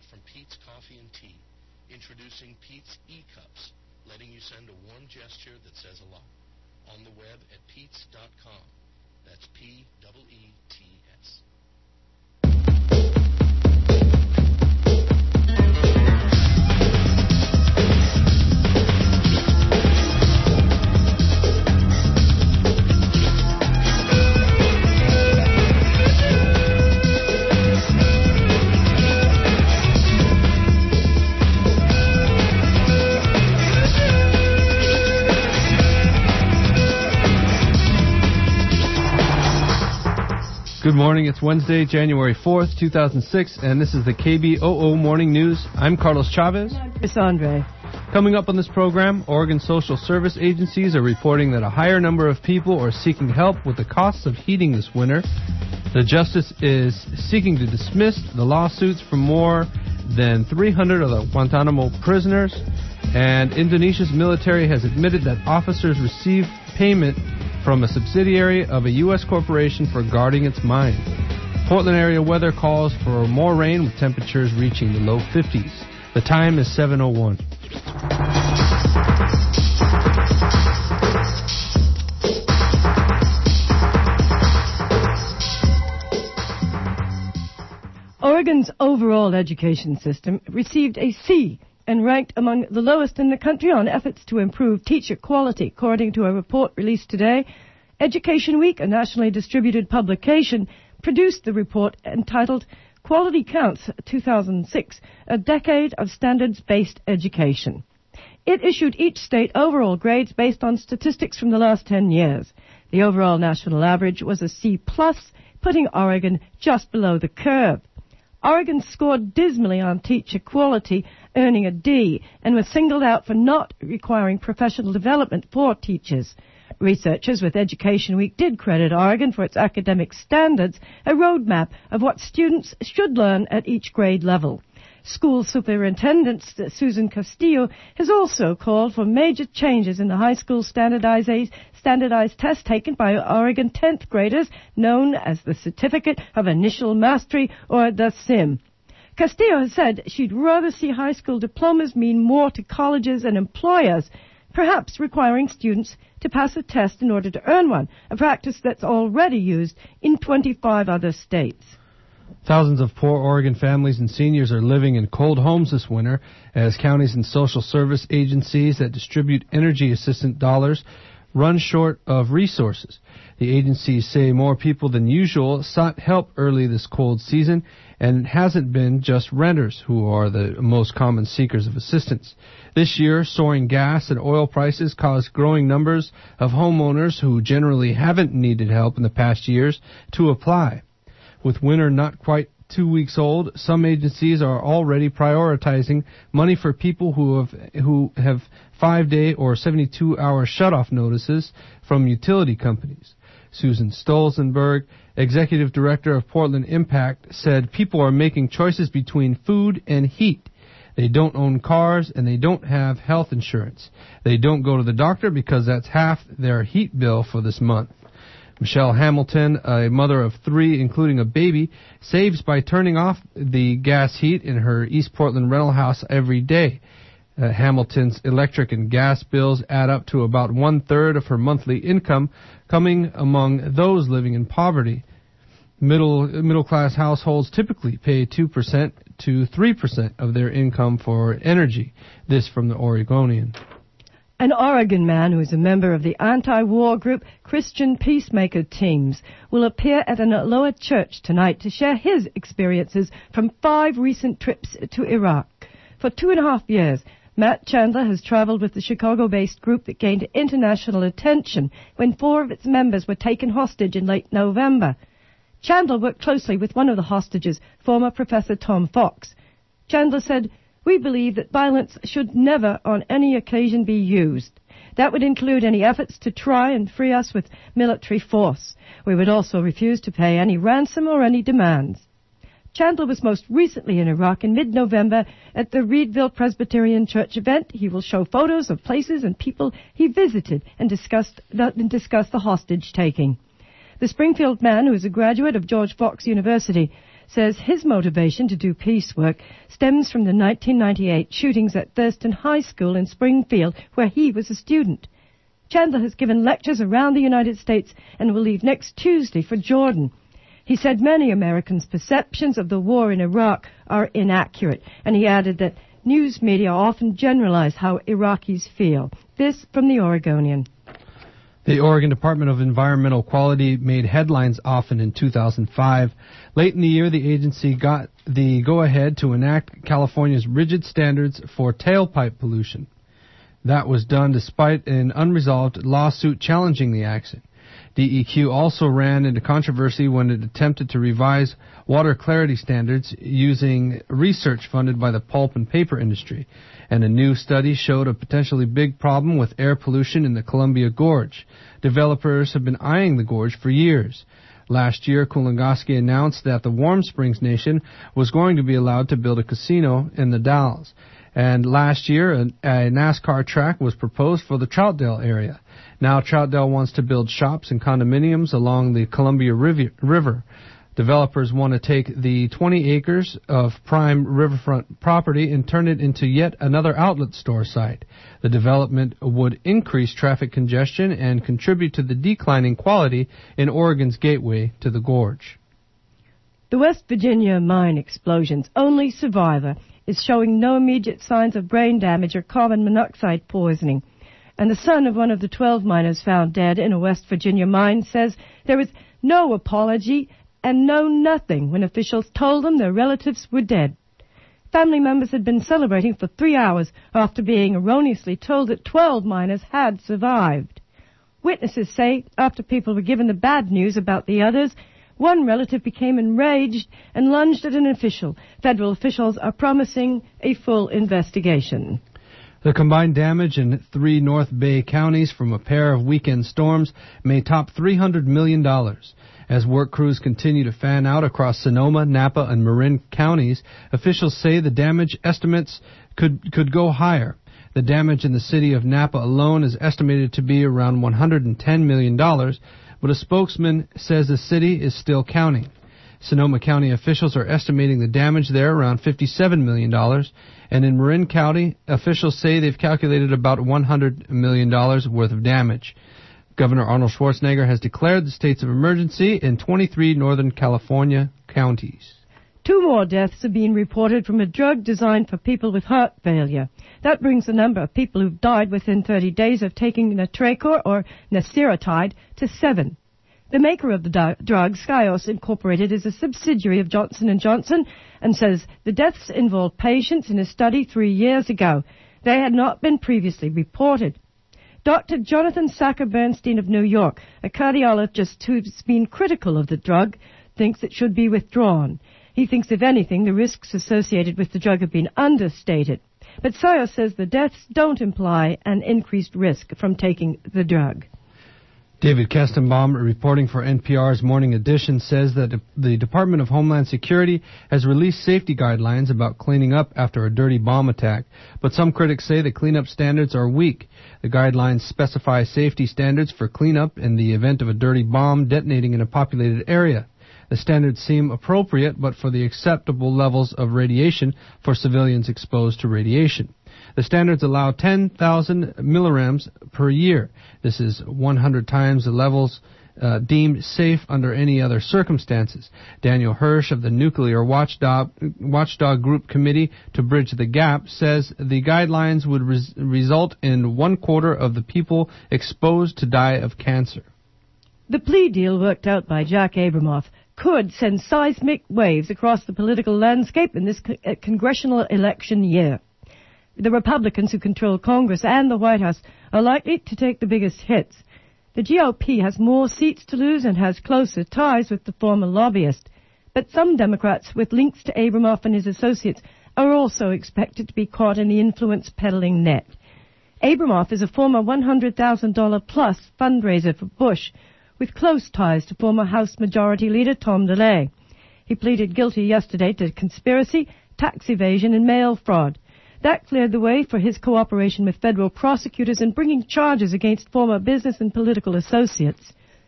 from Pete's Coffee and Tea. Introducing Pete's E-Cups, letting you send a warm gesture that says a lot. On the web at peets.com. That's P-E-E-T-S. Good morning. It's Wednesday, January 4th, 2006, and this is the KBOO Morning News. I'm Carlos Chavez. And I'm Chris Andre. Coming up on this program, Oregon social service agencies are reporting that a higher number of people are seeking help with the costs of heating this winter. The justice is seeking to dismiss the lawsuits from more than 300 of the Guantanamo prisoners, and Indonesia's military has admitted that officers received payment from a subsidiary of a U.S. corporation for guarding its mine. Portland area weather calls for more rain with temperatures reaching the low 50s. The time is 7:01. Oregon's overall education system received a C and ranked among the lowest in the country on efforts to improve teacher quality, according to a report released today. Education Week, a nationally distributed publication, produced the report entitled Quality Counts 2006, a decade of standards-based education. It issued each state overall grades based on statistics from the last 10 years. The overall national average was a C+, putting Oregon just below the curve. Oregon scored dismally on teacher quality, earning a D, and was singled out for not requiring professional development for teachers. Researchers with Education Week did credit Oregon for its academic standards, a roadmap of what students should learn at each grade level. School Superintendent Susan Castillo has also called for major changes in the high school standardized test taken by Oregon 10th graders, known as the Certificate of Initial Mastery, or the CIM. Castillo has said she'd rather see high school diplomas mean more to colleges and employers, perhaps requiring students to pass a test in order to earn one, a practice that's already used in 25 other states. Thousands of poor Oregon families and seniors are living in cold homes this winter as counties and social service agencies that distribute energy assistance dollars run short of resources. The agencies say more people than usual sought help early this cold season, and it hasn't been just renters who are the most common seekers of assistance. This year, soaring gas and oil prices caused growing numbers of homeowners who generally haven't needed help in the past years to apply. With winter not quite 2 weeks old, some agencies are already prioritizing money for people who have 5-day or 72-hour shutoff notices from utility companies. Susan Stolzenberg, executive director of Portland Impact, said people are making choices between food and heat. They don't own cars and they don't have health insurance. They don't go to the doctor because that's half their heat bill for this month. Michelle Hamilton, a mother of 3, including a baby, saves by turning off the gas heat in her East Portland rental house every day. Hamilton's electric and gas bills add up to about 1/3 of her monthly income, coming among those living in poverty. Middle-class households typically pay 2% to 3% of their income for energy. This from the Oregonian. An Oregon man who is a member of the anti-war group Christian Peacemaker Teams will appear at an Aloha church tonight to share his experiences from 5 recent trips to Iraq. For 2.5 years, Matt Chandler has traveled with the Chicago-based group that gained international attention when 4 of its members were taken hostage in late November. Chandler worked closely with one of the hostages, former Professor Tom Fox. Chandler said, "We believe that violence should never on any occasion be used. That would include any efforts to try and free us with military force. We would also refuse to pay any ransom or any demands." Chandler was most recently in Iraq in mid-November at the Reedville Presbyterian Church event. He will show photos of places and people he visited and discuss the hostage-taking. The Springfield man, who is a graduate of George Fox University, says his motivation to do peace work stems from the 1998 shootings at Thurston High School in Springfield, where he was a student. Chandler has given lectures around the United States and will leave next Tuesday for Jordan. He said many Americans' perceptions of the war in Iraq are inaccurate, and he added that news media often generalize how Iraqis feel. This from the Oregonian. The Oregon Department of Environmental Quality made headlines often in 2005. Late in the year, the agency got the go-ahead to enact California's rigid standards for tailpipe pollution. That was done despite an unresolved lawsuit challenging the action. DEQ also ran into controversy when it attempted to revise water clarity standards using research funded by the pulp and paper industry. And a new study showed a potentially big problem with air pollution in the Columbia Gorge. Developers have been eyeing the gorge for years. Last year, Kulingoski announced that the Warm Springs Nation was going to be allowed to build a casino in the Dalles. And last year, a NASCAR track was proposed for the Troutdale area. Now Troutdale wants to build shops and condominiums along the Columbia River. Developers want to take the 20 acres of prime riverfront property and turn it into yet another outlet store site. The development would increase traffic congestion and contribute to the declining quality in Oregon's gateway to the gorge. The West Virginia mine explosion's only survivor is showing no immediate signs of brain damage or carbon monoxide poisoning. And the son of one of the 12 miners found dead in a West Virginia mine says there was no apology and no nothing when officials told them their relatives were dead. Family members had been celebrating for 3 hours after being erroneously told that 12 miners had survived. Witnesses say after people were given the bad news about the others, one relative became enraged and lunged at an official. Federal officials are promising a full investigation. The combined damage in 3 North Bay counties from a pair of weekend storms may top $300 million. As work crews continue to fan out across Sonoma, Napa, and Marin counties, officials say the damage estimates could go higher. The damage in the city of Napa alone is estimated to be around $110 million, but a spokesman says the city is still counting. Sonoma County officials are estimating the damage there around $57 million, and in Marin County, officials say they've calculated about $100 million worth of damage. Governor Arnold Schwarzenegger has declared the states of emergency in 23 Northern California counties. 2 more deaths have been reported from a drug designed for people with heart failure. That brings the number of people who've died within 30 days of taking Natracor or Nasiratide to 7. The maker of the drug, Skyos Incorporated, is a subsidiary of Johnson & Johnson and says the deaths involved patients in a study 3 years ago. They had not been previously reported. Dr. Jonathan Sacker-Bernstein of New York, a cardiologist who's been critical of the drug, thinks it should be withdrawn. He thinks, if anything, the risks associated with the drug have been understated. But Skyos says the deaths don't imply an increased risk from taking the drug. David Kestenbaum, reporting for NPR's Morning Edition, says that the Department of Homeland Security has released safety guidelines about cleaning up after a dirty bomb attack, but some critics say the cleanup standards are weak. The guidelines specify safety standards for cleanup in the event of a dirty bomb detonating in a populated area. The standards seem appropriate, but for the acceptable levels of radiation for civilians exposed to radiation. The standards allow 10,000 millirems per year. This is 100 times the levels deemed safe under any other circumstances. Daniel Hirsch of the Nuclear Watchdog Group Committee to Bridge the Gap says the guidelines would result in 1/4 of the people exposed to die of cancer. The plea deal worked out by Jack Abramoff could send seismic waves across the political landscape in this congressional election year. The Republicans who control Congress and the White House are likely to take the biggest hits. The GOP has more seats to lose and has closer ties with the former lobbyist. But some Democrats with links to Abramoff and his associates are also expected to be caught in the influence peddling net. Abramoff is a former $100,000-plus fundraiser for Bush, with close ties to former House Majority Leader Tom DeLay. He pleaded guilty yesterday to conspiracy, tax evasion, and mail fraud. That cleared the way for his cooperation with federal prosecutors in bringing charges against former business and political associates.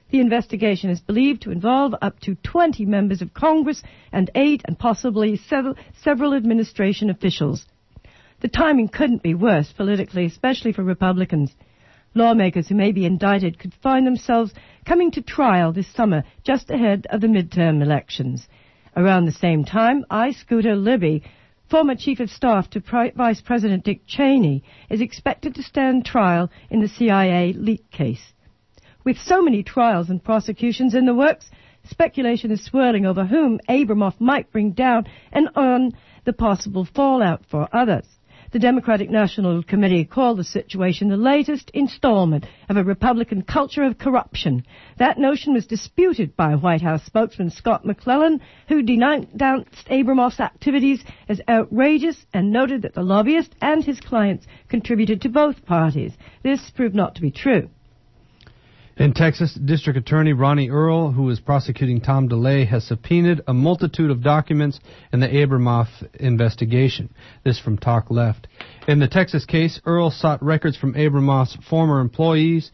The investigation is believed to involve up to 20 members of Congress and 8 and possibly several administration officials. The timing couldn't be worse politically, especially for Republicans. Lawmakers who may be indicted could find themselves coming to trial this summer, just ahead of the midterm elections. Around the same time, I. Scooter Libby, former Chief of Staff to Vice President Dick Cheney, is expected to stand trial in the CIA leak case. With so many trials and prosecutions in the works, speculation is swirling over whom Abramoff might bring down and on the possible fallout for others. The Democratic National Committee called the situation the latest installment of a Republican culture of corruption. That notion was disputed by White House spokesman Scott McClellan, who denounced Abramoff's activities as outrageous and noted that the lobbyist and his clients contributed to both parties. This proved not to be true. In Texas, District Attorney Ronnie Earl, who is prosecuting Tom DeLay, has subpoenaed a multitude of documents in the Abramoff investigation. This from Talk Left. In the Texas case, Earl sought records from Abramoff's former employers.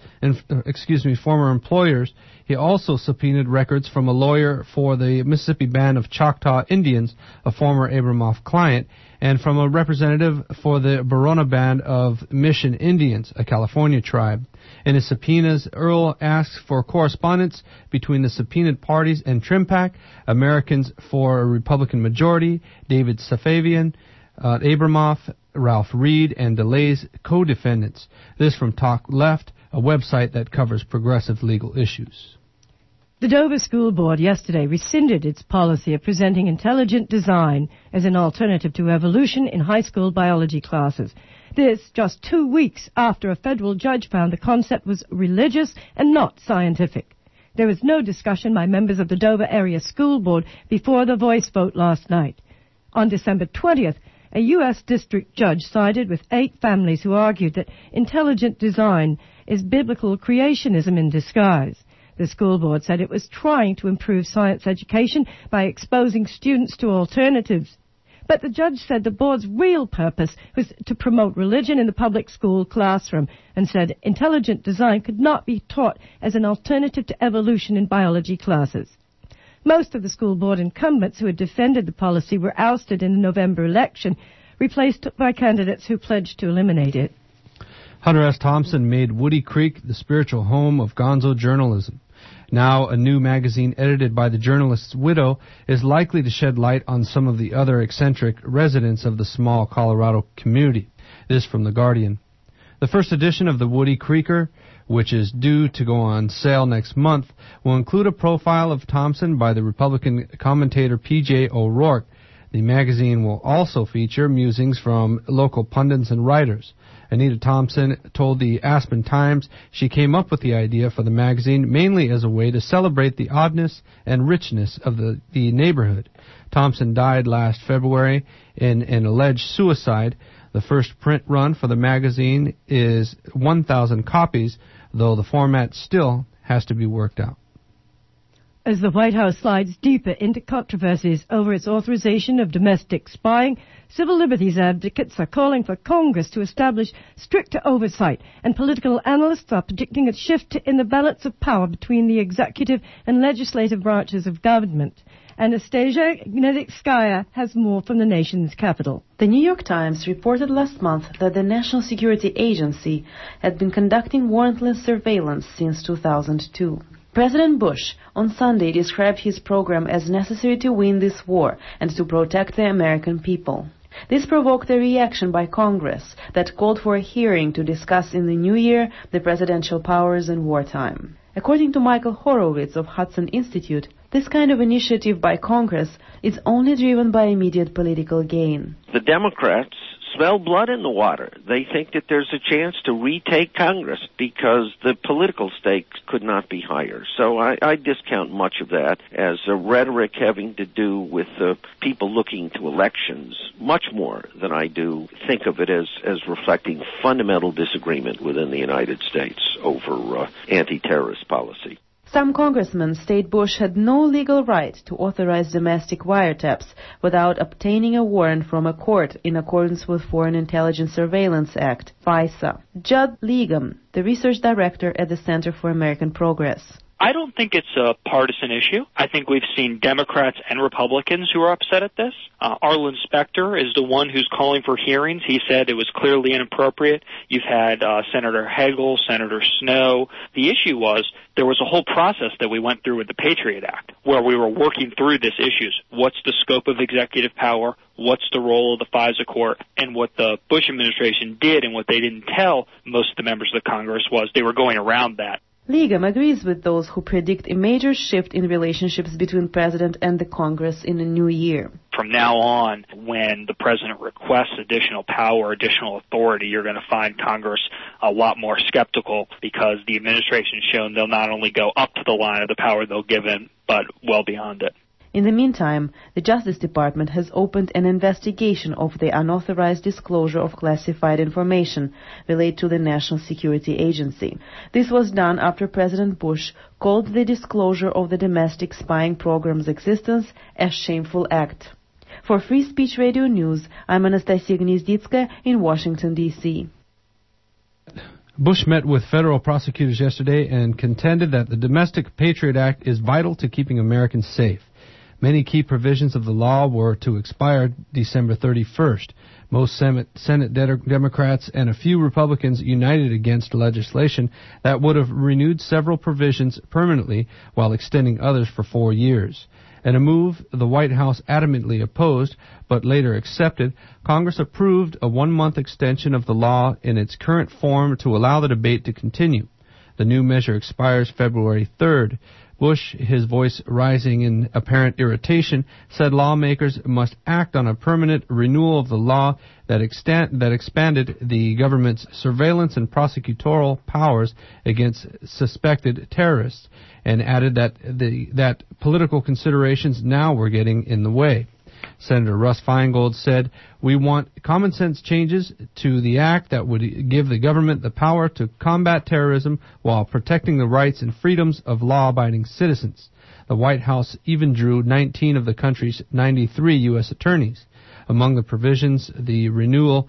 He also subpoenaed records from a lawyer for the Mississippi Band of Choctaw Indians, a former Abramoff client, and from a representative for the Barona Band of Mission Indians, a California tribe. In his subpoenas, Earl asks for correspondence between the subpoenaed parties and TrimPAC, Americans for a Republican Majority, David Safavian, Abramoff, Ralph Reed, and DeLay's co-defendants. This from Talk Left, a website that covers progressive legal issues. The Dover School Board yesterday rescinded its policy of presenting intelligent design as an alternative to evolution in high school biology classes. This just 2 weeks after a federal judge found the concept was religious and not scientific. There was no discussion by members of the Dover Area School Board before the voice vote last night. On December 20th, a U.S. district judge sided with 8 families who argued that intelligent design is biblical creationism in disguise. The school board said it was trying to improve science education by exposing students to alternatives. But the judge said the board's real purpose was to promote religion in the public school classroom and said intelligent design could not be taught as an alternative to evolution in biology classes. Most of the school board incumbents who had defended the policy were ousted in the November election, replaced by candidates who pledged to eliminate it. Hunter S. Thompson made Woody Creek the spiritual home of gonzo journalism. Now, a new magazine edited by the journalist's widow is likely to shed light on some of the other eccentric residents of the small Colorado community. This from The Guardian. The first edition of the Woody Creeker, which is due to go on sale next month, will include a profile of Thompson by the Republican commentator P.J. O'Rourke. The magazine will also feature musings from local pundits and writers. Anita Thompson told the Aspen Times she came up with the idea for the magazine mainly as a way to celebrate the oddness and richness of the neighborhood. Thompson died last February in an alleged suicide. The first print run for the magazine is 1,000 copies, though the format still has to be worked out. As the White House slides deeper into controversies over its authorization of domestic spying, civil liberties advocates are calling for Congress to establish stricter oversight, and political analysts are predicting a shift in the balance of power between the executive and legislative branches of government. Anastasia Gnedskaya has more from the nation's capital. The New York Times reported last month that the National Security Agency had been conducting warrantless surveillance since 2002. President Bush on Sunday described his program as necessary to win this war and to protect the American people. This provoked a reaction by Congress that called for a hearing to discuss in the new year the presidential powers in wartime. According to Michael Horowitz of Hudson Institute, this kind of initiative by Congress is only driven by immediate political gain. The Democrats smell blood in the water. They think that there's a chance to retake Congress because the political stakes could not be higher. So I discount much of that as a rhetoric having to do with people looking to elections much more than I do think of it as reflecting fundamental disagreement within the United States over anti-terrorist policy. Some congressmen state Bush had no legal right to authorize domestic wiretaps without obtaining a warrant from a court in accordance with Foreign Intelligence Surveillance Act, FISA. Judd Legum, the research director at the Center for American Progress. I don't think it's a partisan issue. I think we've seen Democrats and Republicans who are upset at this. Arlen Specter is the one who's calling for hearings. He said it was clearly inappropriate. You've had Senator Hagel, Senator Snow. The issue was there was a whole process that we went through with the Patriot Act where we were working through these issues. What's the scope of executive power? What's the role of the FISA court? And what the Bush administration did and what they didn't tell most of the members of the Congress was they were going around that. Ligon agrees with those who predict a major shift in relationships between President and the Congress in the new year. From now on, when the President requests additional power, additional authority, you're going to find Congress a lot more skeptical because the administration has shown they'll not only go up to the line of the power they'll give in, but well beyond it. In the meantime, the Justice Department has opened an investigation of the unauthorized disclosure of classified information related to the National Security Agency. This was done after President Bush called the disclosure of the domestic spying program's existence a shameful act. For Free Speech Radio News, I'm Anastasia Gnezditskaya in Washington, D.C. Bush met with federal prosecutors yesterday and contended that the Domestic Patriot Act is vital to keeping Americans safe. Many key provisions of the law were to expire December 31st. Most Senate Democrats and a few Republicans united against legislation that would have renewed several provisions permanently while extending others for 4 years. In a move the White House adamantly opposed, but later accepted, Congress approved a 1-month extension of the law in its current form to allow the debate to continue. The new measure expires February 3rd. Bush, his voice rising in apparent irritation, said lawmakers must act on a permanent renewal of the law that expanded the government's surveillance and prosecutorial powers against suspected terrorists, and added that political considerations now were getting in the way. Senator Russ Feingold said, "We want common sense changes to the act that would give the government the power to combat terrorism while protecting the rights and freedoms of law-abiding citizens." The White House even drew 19 of the country's 93 U.S. attorneys. Among the provisions the renewal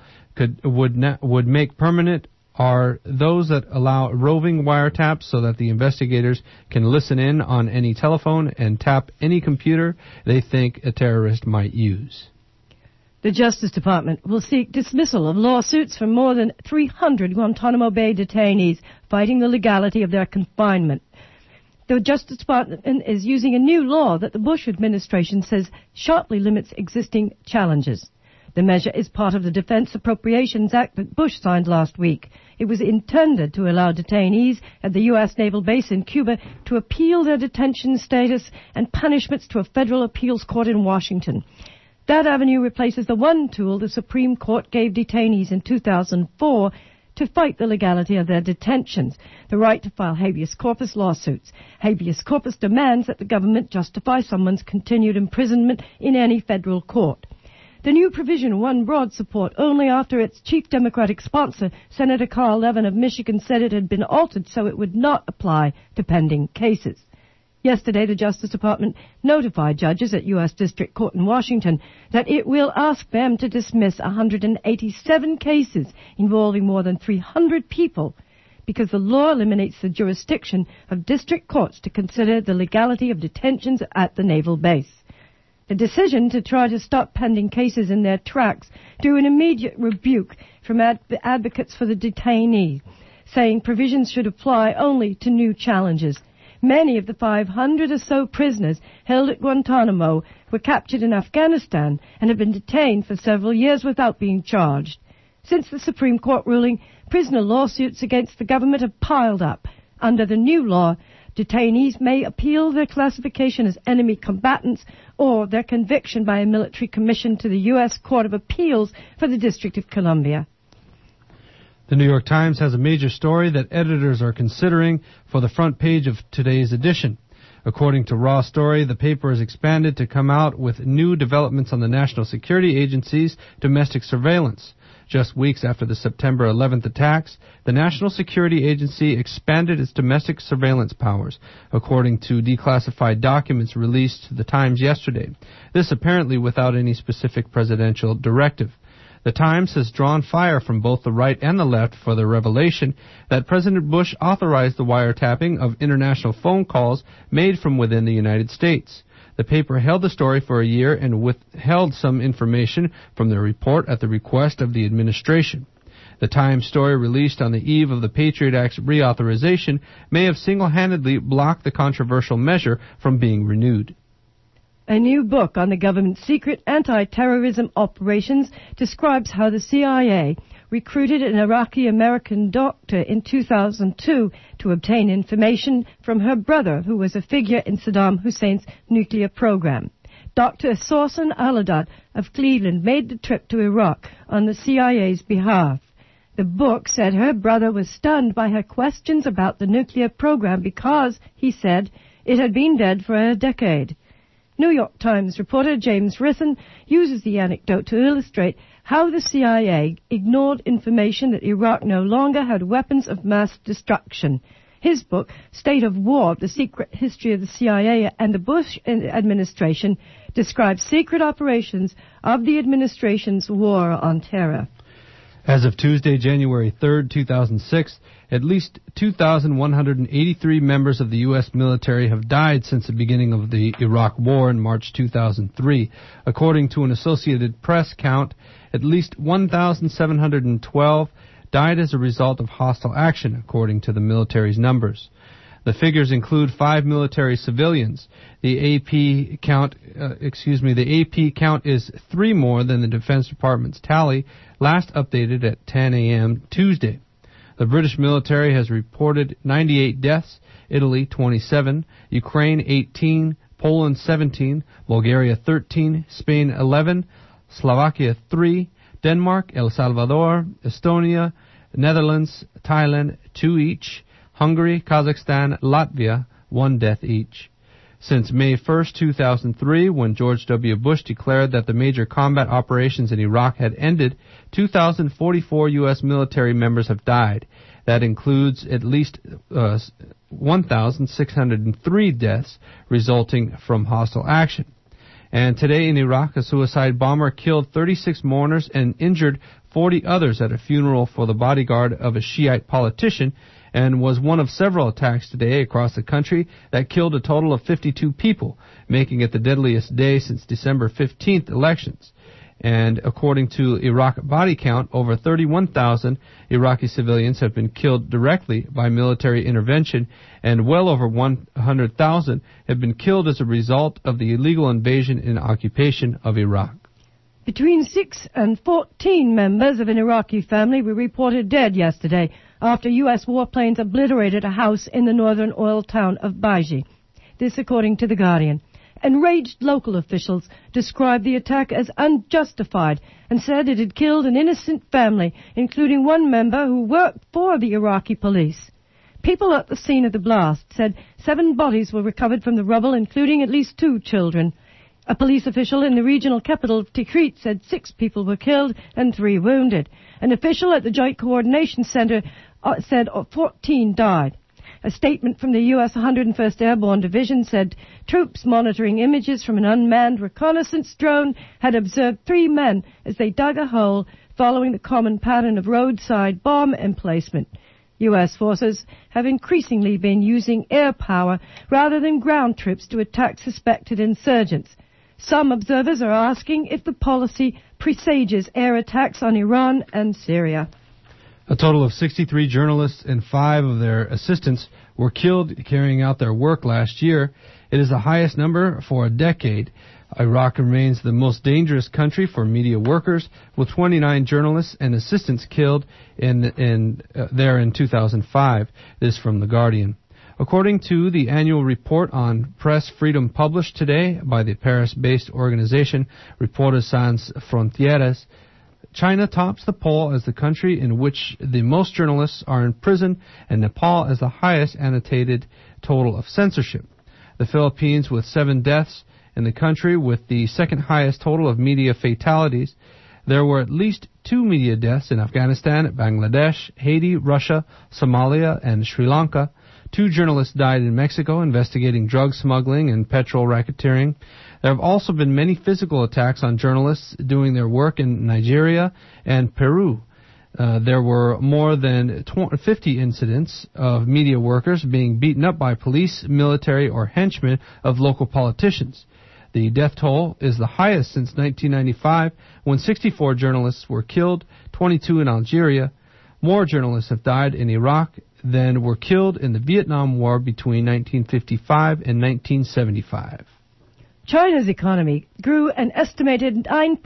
would make permanent are those that allow roving wiretaps so that the investigators can listen in on any telephone and tap any computer they think a terrorist might use. The Justice Department will seek dismissal of lawsuits from more than 300 Guantanamo Bay detainees fighting the legality of their confinement. The Justice Department is using a new law that the Bush administration says sharply limits existing challenges. The measure is part of the Defense Appropriations Act that Bush signed last week. It was intended to allow detainees at the U.S. Naval Base in Cuba to appeal their detention status and punishments to a federal appeals court in Washington. That avenue replaces the one tool the Supreme Court gave detainees in 2004 to fight the legality of their detentions, the right to file habeas corpus lawsuits. Habeas corpus demands that the government justify someone's continued imprisonment in any federal court. The new provision won broad support only after its chief Democratic sponsor, Senator Carl Levin of Michigan, said it had been altered so it would not apply to pending cases. Yesterday, the Justice Department notified judges at U.S. District Court in Washington that it will ask them to dismiss 187 cases involving more than 300 people because the law eliminates the jurisdiction of district courts to consider the legality of detentions at the naval base. The decision to try to stop pending cases in their tracks drew an immediate rebuke from advocates for the detainees, saying provisions should apply only to new challenges. Many of the 500 or so prisoners held at Guantanamo were captured in Afghanistan and have been detained for several years without being charged. Since the Supreme Court ruling, prisoner lawsuits against the government have piled up. Under the new law, detainees may appeal their classification as enemy combatants or their conviction by a military commission to the U.S. Court of Appeals for the District of Columbia. The New York Times has a major story that editors are considering for the front page of today's edition. According to Raw Story, the paper has expanded to come out with new developments on the National Security Agency's domestic surveillance. Just weeks after the September 11th attacks, the National Security Agency expanded its domestic surveillance powers, according to declassified documents released to the Times yesterday. This apparently without any specific presidential directive. The Times has drawn fire from both the right and the left for the revelation that President Bush authorized the wiretapping of international phone calls made from within the United States. The paper held the story for a year and withheld some information from the report at the request of the administration. The Times story, released on the eve of the Patriot Act's reauthorization, may have single-handedly blocked the controversial measure from being renewed. A new book on the government's secret anti-terrorism operations describes how the CIA recruited an Iraqi-American doctor in 2002 to obtain information from her brother, who was a figure in Saddam Hussein's nuclear program. Dr. Sausan Aladat of Cleveland made the trip to Iraq on the CIA's behalf. The book said her brother was stunned by her questions about the nuclear program because, he said, it had been dead for a decade. New York Times reporter James Risen uses the anecdote to illustrate how the CIA ignored information that Iraq no longer had weapons of mass destruction. His book, State of War, The Secret History of the CIA and the Bush Administration, describes secret operations of the administration's war on terror. As of Tuesday, January 3, 2006, at least 2,183 members of the U.S. military have died since the beginning of the Iraq War in March 2003. According to an Associated Press count, at least 1,712 died as a result of hostile action, according to the military's numbers. The figures include 5 military civilians. The AP count is 3 more than the Defense Department's tally, last updated at 10 a.m. Tuesday. The British military has reported 98 deaths, Italy 27, Ukraine 18, Poland 17, Bulgaria 13, Spain 11, Slovakia 3, Denmark, El Salvador, Estonia, Netherlands, Thailand 2 each, Hungary, Kazakhstan, Latvia, 1 death each. Since May 1, 2003, when George W. Bush declared that the major combat operations in Iraq had ended, 2,044 U.S. military members have died. That includes at least 1,603 deaths resulting from hostile action. And today in Iraq, a suicide bomber killed 36 mourners and injured 40 others at a funeral for the bodyguard of a Shiite politician, and was one of several attacks today across the country that killed a total of 52 people, making it the deadliest day since December 15th elections. And according to Iraq Body Count, over 31,000 Iraqi civilians have been killed directly by military intervention, and well over 100,000 have been killed as a result of the illegal invasion and occupation of Iraq. Between 6 and 14 members of an Iraqi family were reported dead yesterday after U.S. warplanes obliterated a house in the northern oil town of Baiji. This according to The Guardian. Enraged local officials described the attack as unjustified and said it had killed an innocent family, including one member who worked for the Iraqi police. People at the scene of the blast said 7 bodies were recovered from the rubble, including at least 2 children. A police official in the regional capital of Tikrit said 6 people were killed and 3 wounded. An official at the Joint Coordination Center said 14 died. A statement from the U.S. 101st Airborne Division said troops monitoring images from an unmanned reconnaissance drone had observed 3 men as they dug a hole following the common pattern of roadside bomb emplacement. U.S. forces have increasingly been using air power rather than ground troops to attack suspected insurgents. Some observers are asking if the policy presages air attacks on Iran and Syria. A total of 63 journalists and 5 of their assistants were killed carrying out their work last year. It is the highest number for a decade. Iraq remains the most dangerous country for media workers, with 29 journalists and assistants killed there in 2005. This from The Guardian. According to the annual report on press freedom published today by the Paris-based organization Reporters Sans Frontières, China tops the poll as the country in which the most journalists are in prison, and Nepal as the highest annotated total of censorship. The Philippines with 7 deaths in the country with the second highest total of media fatalities. There were at least 2 media deaths in Afghanistan, Bangladesh, Haiti, Russia, Somalia, and Sri Lanka. 2 journalists died in Mexico investigating drug smuggling and petrol racketeering. There have also been many physical attacks on journalists doing their work in Nigeria and Peru. There were more than 50 incidents of media workers being beaten up by police, military, or henchmen of local politicians. The death toll is the highest since 1995, when 64 journalists were killed, 22 in Algeria. More journalists have died in Iraq than were killed in the Vietnam War between 1955 and 1975. China's economy grew an estimated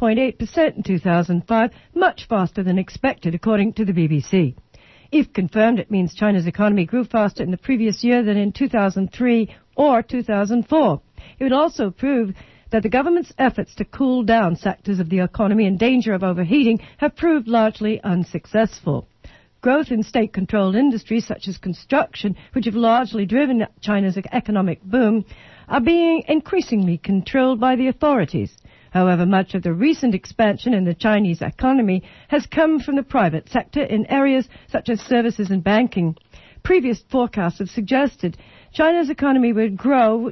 9.8% in 2005, much faster than expected, according to the BBC. If confirmed, it means China's economy grew faster in the previous year than in 2003 or 2004. It would also prove that the government's efforts to cool down sectors of the economy in danger of overheating have proved largely unsuccessful. Growth in state-controlled industries such as construction, which have largely driven China's economic boom, are being increasingly controlled by the authorities. However, much of the recent expansion in the Chinese economy has come from the private sector in areas such as services and banking. Previous forecasts have suggested China's economy would grow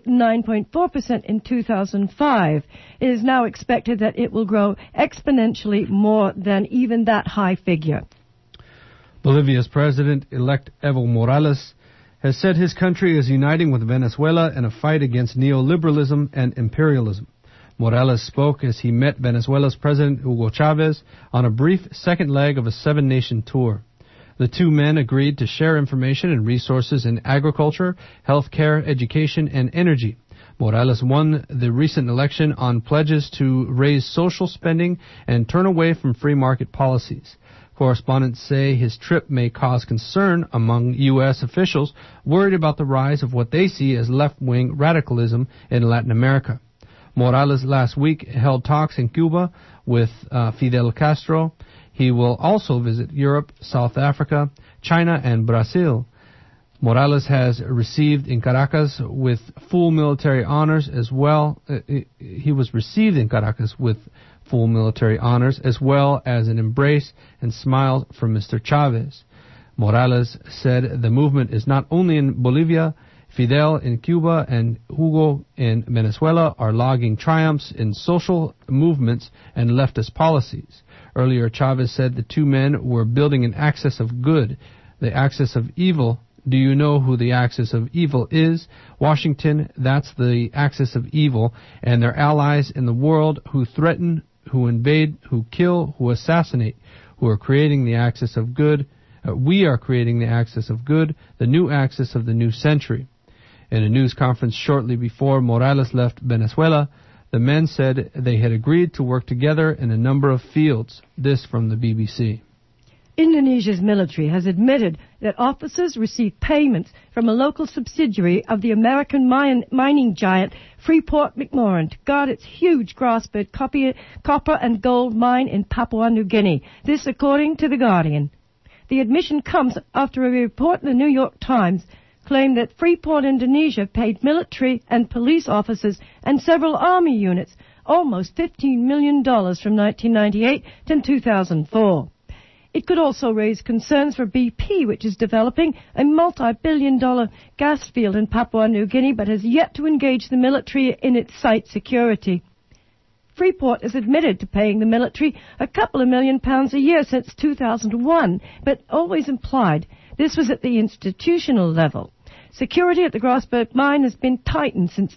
9.4% in 2005. It is now expected that it will grow exponentially more than even that high figure. Bolivia's president-elect Evo Morales has said his country is uniting with Venezuela in a fight against neoliberalism and imperialism. Morales spoke as he met Venezuela's President Hugo Chavez on a brief second leg of a seven-nation tour. The two men agreed to share information and resources in agriculture, healthcare, education, and energy. Morales won the recent election on pledges to raise social spending and turn away from free market policies. Correspondents say his trip may cause concern among U.S. officials worried about the rise of what they see as left-wing radicalism in Latin America. Morales last week held talks in Cuba with Fidel Castro. He will also visit Europe, South Africa, China, and Brazil. Morales has received in Caracas with full military honors as well. He was received in Caracas with full military honors, as well as an embrace and smile from Mr. Chavez. Morales said the movement is not only in Bolivia. Fidel in Cuba and Hugo in Venezuela are logging triumphs in social movements and leftist policies. Earlier, Chavez said the two men were building an axis of good, the axis of evil. Do you know who the axis of evil is? Washington, that's the axis of evil, and their allies in the world who threaten, who invade, who kill, who assassinate, who are creating the axis of good. We are creating the axis of good, the new axis of the new century. In a news conference shortly before Morales left Venezuela, the men said they had agreed to work together in a number of fields. This from the BBC. Indonesia's military has admitted that officers received payments from a local subsidiary of the American mining giant Freeport-McMoRan to guard its huge Grasberg copper and gold mine in Papua New Guinea. This according to The Guardian. The admission comes after a report in the New York Times claimed that Freeport Indonesia paid military and police officers and several army units almost $15 million from 1998 to 2004. It could also raise concerns for BP, which is developing a multi-billion-dollar gas field in Papua New Guinea, but has yet to engage the military in its site security. Freeport has admitted to paying the military a couple of £1 million a year since 2001, but always implied this was at the institutional level. Security at the Grasberg mine has been tightened since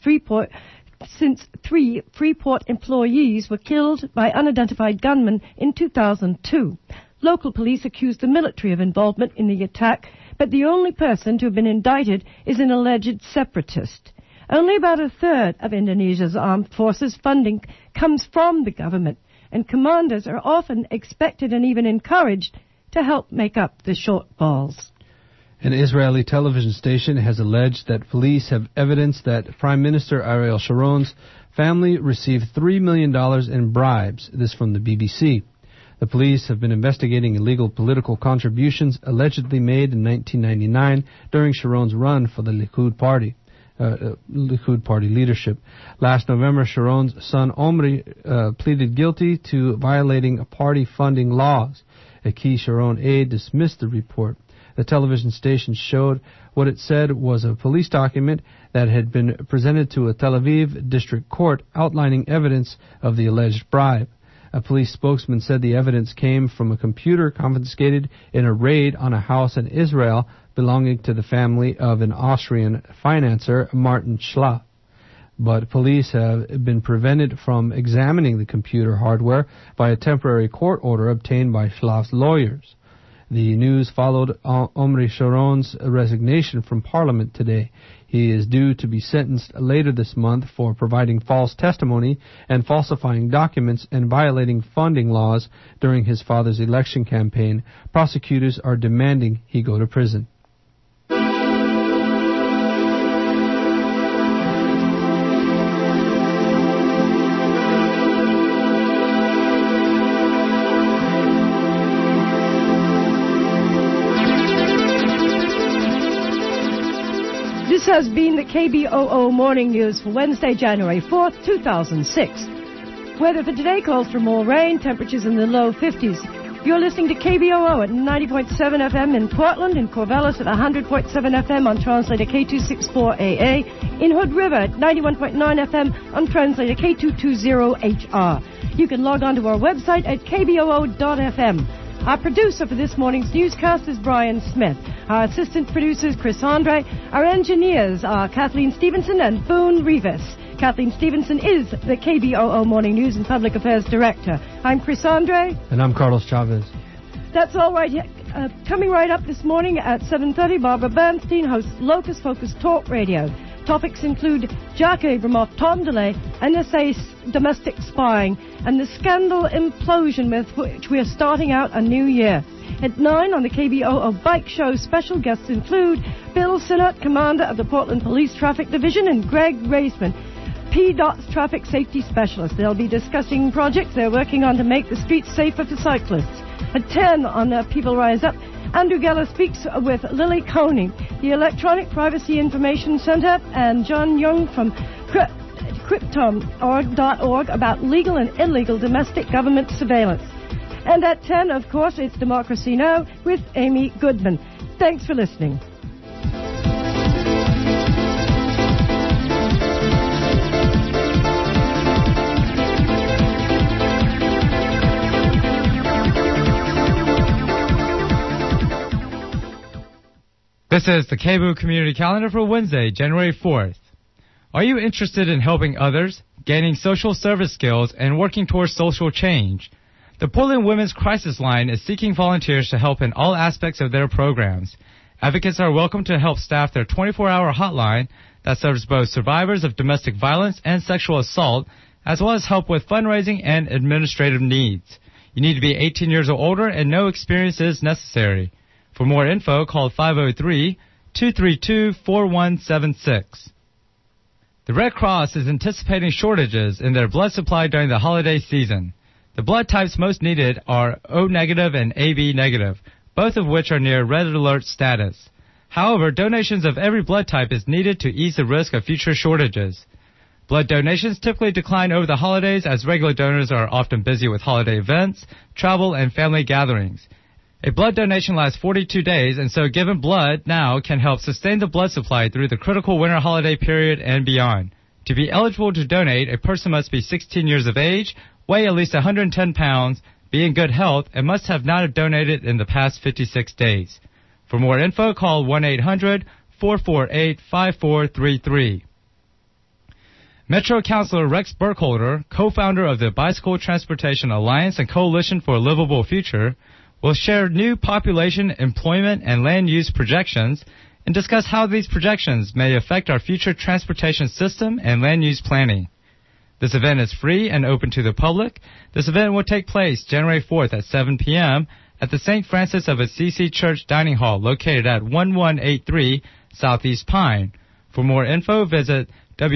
three Freeport employees were killed by unidentified gunmen in 2002. Local police accused the military of involvement in the attack, but the only person to have been indicted is an alleged separatist. Only about a third of Indonesia's armed forces funding comes from the government, and commanders are often expected and even encouraged to help make up the shortfalls. An Israeli television station has alleged that police have evidence that Prime Minister Ariel Sharon's family received $3 million in bribes. This from the BBC. The police have been investigating illegal political contributions allegedly made in 1999 during Sharon's run for the Likud party leadership. Last November, Sharon's son Omri pleaded guilty to violating party funding laws. A key Sharon aide dismissed the report. The television station showed what it said was a police document that had been presented to a Tel Aviv district court outlining evidence of the alleged bribe. A police spokesman said the evidence came from a computer confiscated in a raid on a house in Israel belonging to the family of an Austrian financier, Martin Schla. But police have been prevented from examining the computer hardware by a temporary court order obtained by Schlaf's lawyers. The news followed Omri Sharon's resignation from Parliament today. He is due to be sentenced later this month for providing false testimony and falsifying documents and violating funding laws during his father's election campaign. Prosecutors are demanding he go to prison. This has been the KBOO Morning News for Wednesday, January 4th, 2006. Weather for today calls for more rain, temperatures in the low 50s. You're listening to KBOO at 90.7 FM in Portland, in Corvallis at 100.7 FM on translator K264AA, in Hood River at 91.9 FM on translator K220HR. You can log on to our website at kboo.fm. Our producer for this morning's newscast is Brian Smith. Our assistant producers, Chris Andre. Our engineers are Kathleen Stevenson and Boone Rivas. Kathleen Stevenson is the KBOO Morning News and Public Affairs Director. I'm Chris Andre. And I'm Carlos Chavez. That's all right. Coming right up this morning at 7:30, Barbara Bernstein hosts Locus Focus Talk Radio. Topics include Jack Abramoff, Tom DeLay, NSA domestic spying, and the scandal implosion with which we are starting out a new year. At 9 on the KBOO Bike Show, special guests include Bill Sinnott, commander of the Portland Police Traffic Division, and Greg Raisman, PDOT's traffic safety specialist. They'll be discussing projects they're working on to make the streets safer for cyclists. At 10 on People Rise Up, Andrew Geller speaks with Lily Coney, the Electronic Privacy Information Center, and John Young from Cryptom.org about legal and illegal domestic government surveillance. And at 10, of course, it's Democracy Now! With Amy Goodman. Thanks for listening. This is the KBOO Community Calendar for Wednesday, January 4th. Are you interested in helping others, gaining social service skills, and working towards social change? The Portland Women's Crisis Line is seeking volunteers to help in all aspects of their programs. Advocates are welcome to help staff their 24-hour hotline that serves both survivors of domestic violence and sexual assault, as well as help with fundraising and administrative needs. You need to be 18 years or older, and no experience is necessary. For more info, call 503-232-4176. The Red Cross is anticipating shortages in their blood supply during the holiday season. The blood types most needed are O negative and AB negative, both of which are near red alert status. However, donations of every blood type is needed to ease the risk of future shortages. Blood donations typically decline over the holidays as regular donors are often busy with holiday events, travel, and family gatherings. A blood donation lasts 42 days, and so giving blood now can help sustain the blood supply through the critical winter holiday period and beyond. To be eligible to donate, a person must be 16 years of age, weigh at least 110 pounds, be in good health, and must have not have donated in the past 56 days. For more info, call 1-800-448-5433. Metro Councilor Rex Burkholder, co-founder of the Bicycle Transportation Alliance and Coalition for a Livable Future, will share new population, employment, and land use projections and discuss how these projections may affect our future transportation system and land use planning. This event is free and open to the public. This event will take place January 4th at 7 p.m. at the St. Francis of Assisi Church Dining Hall located at 1183 Southeast Pine. For more info, visit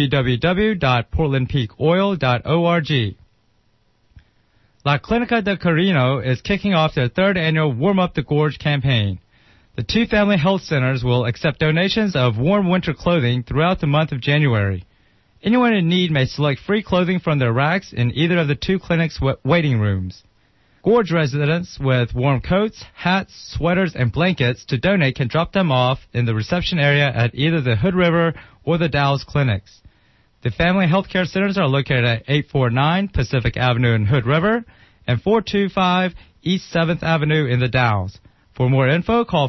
www.portlandpeakoil.org. La Clinica de Carino is kicking off their third annual Warm Up the Gorge campaign. The two family health centers will accept donations of warm winter clothing throughout the month of January. Anyone in need may select free clothing from their racks in either of the two clinics' waiting rooms. Gorge residents with warm coats, hats, sweaters, and blankets to donate can drop them off in the reception area at either the Hood River or the Dalles clinics. The family health care centers are located at 849 Pacific Avenue in Hood River and 425 East 7th Avenue in the Dalles. For more info, call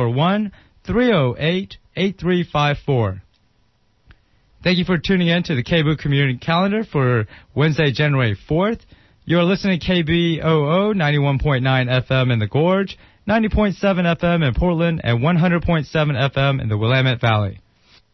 541-308-8354. Thank you for tuning in to the KBOO Community Calendar for Wednesday, January 4th. You're listening to KBOO 91.9 FM in the Gorge, 90.7 FM in Portland, and 100.7 FM in the Willamette Valley.